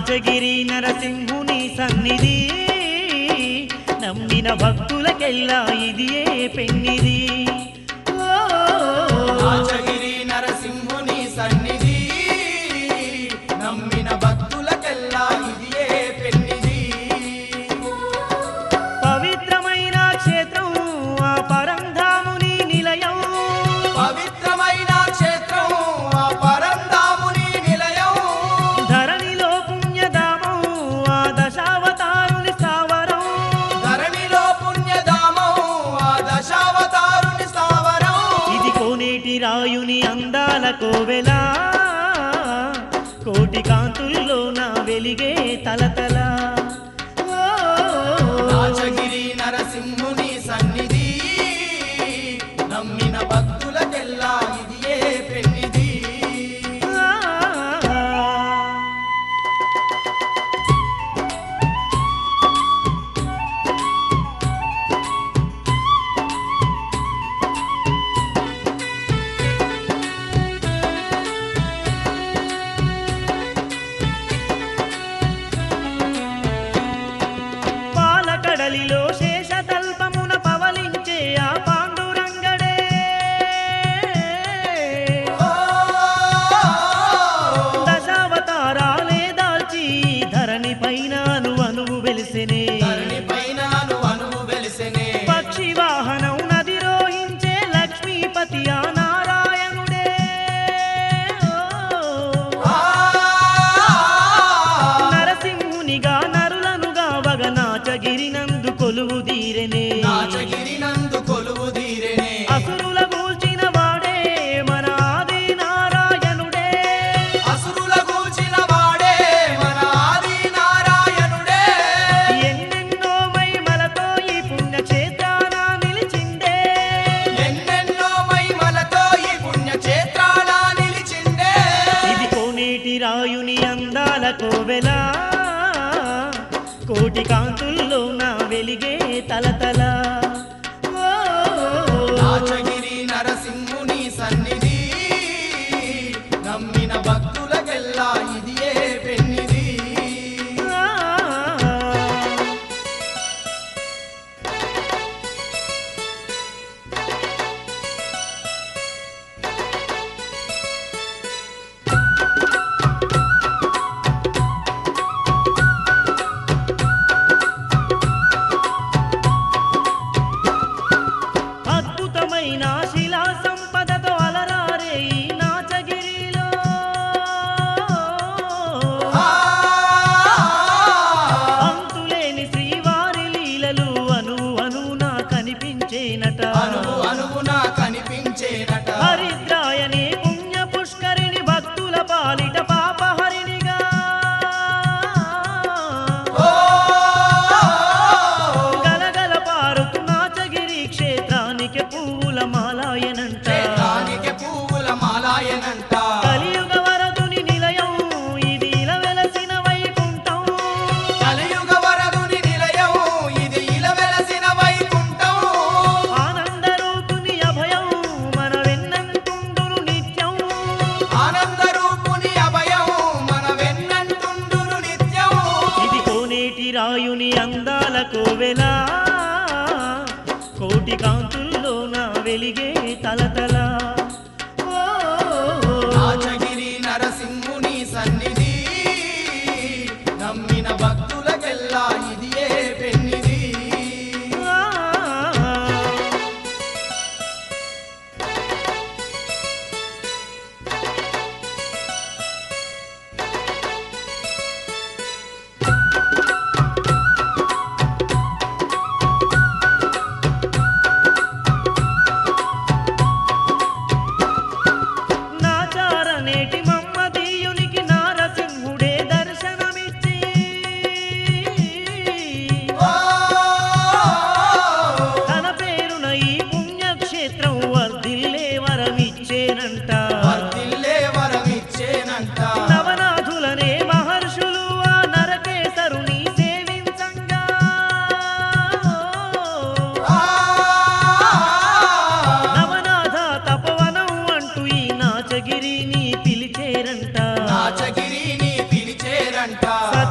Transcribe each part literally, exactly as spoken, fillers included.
నాచగిరి నరసింహుని సన్నిధి నమ్మిన భక్తులకెల్లా ఇదియే పెన్నిది నాచగిరి నరసింహుని సన్నిధి నమ్మిన భక్తులకెల్లా ఇదియే పెన్నిది పవిత్రమైన క్షేత్రం ఆ పరంధాముని నిలయం పవిత్రమైన క్షేత్రం ఆ పరంధాముని నిలయం ధరణిలో పుణ్యధామం ఆ దశావతారుని స్థావరం ధరణిలో పుణ్యధామం ఆ దశావతారుని స్థావరం ఇది కోనేటి రాయుని అందాల కోవెలా కోటి కాంతుల్లో నా వెలిగే తలతల నాచగిరి నరసింహుని సన్నిధి నమ్మిన భక్తులకెల్లా ఇదియే పెన్నిది పాలకడలిలో శేషతల్పమున పవలించే ఆ పాండురంగడే దశావతారాలే దాల్చి ధరణి పైన అనువు వెలిసెనే ధరణి పైన అనువు వెలిసెనే పక్షి వాహనం నది రోహించే లక్ష్మీపతి ఆ నారాయణుడే నరసింహునిగా నరులనుగా వగ నాచగిరినందు కొలువు దీరెనే నాచగిరి నందు కొలువు దీరెనే అసురుల గూల్చిన వాడే మన ఆది నారాయణుడే అసురుల గూల్చిన వాడే మన ఆది నారాయణుడే ఎన్నెన్నో మహిమలతో ఈ పుణ్యక్షేత్రాన నిలిచిందే ఎన్నెన్నో మహిమలతో ఈ పుణ్యక్షేత్రాల నిలిచిందే ఇది కోనేటి రాయుని అందాల కోవెలా కోటి కాంతుల్లో నా వెలిగే తలతల నాచగిరి నరసింహుని సన్నిధి నమ్మిన భక్తులకెల్లా ఇదియే పెన్నిది అద్భుతమైన శిలా సంపదతో అలరారే ఈ నాచగిరిలో అంతులేని శ్రీవారి లీలలు అను అనునా కనిపించేనట అనువు అనువున కనిపించేనట హరిద్రాయని పుణ్య పుష్కరిణి భక్తుల పాలిట పాపహరిణిగా గలగల పారుతు నాచగిరి క్షేత్రానికి పువ్వుల మాలాయనంట క్షేత్రానికి పువ్వుల మాలాయనంట కలియుగ వరదుని నిలయం ఇది ఇలా వెలసిన వైకుంఠం కలియుగ వరదుని నిలయం ఇది ఇలా వెలసిన వైకుంఠం ఆనంద రూపుని అభయం మన వెన్నంటుండును నిత్యం ఆనంద రూపుని అభయం మన వెన్నంటుండును నిత్యం ఇది కోనేటి రాయుని అందాల కోవెలా కోటి కాంతుల్లో నా వెలిగే తలతల నాచగిరి నరసింహుని సన్నిధి నమ్మిన భక్తులకెల్లా ఇదియే పెన్నిది నాచారనేటి మమ్మదీయునికి నారసింహుడే దర్శనమిచ్చి తన పేరున ఈ పుణ్యక్షేత్రం వర్ధిల్లే వరమిచ్చేనంట వర్ధిల్లే వరమిచ్చేనంట నవనాథులనే మహర్షులు ఆ నరకేసరుని సేవించంగా నవనాథ తపవనం అంటూ ఈ నాచగిరిని పిలిచేరంట నాచగిరిని పిలిచేరంట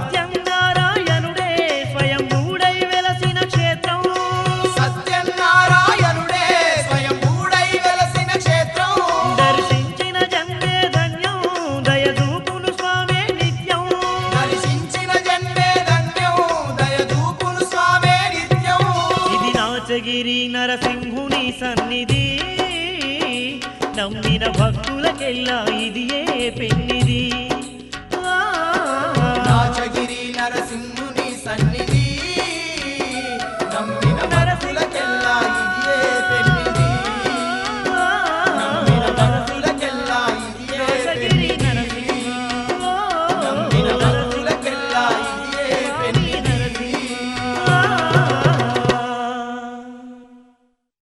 నమ్మిన భక్తులకెల్లా ఇది ఏ పెన్నిది.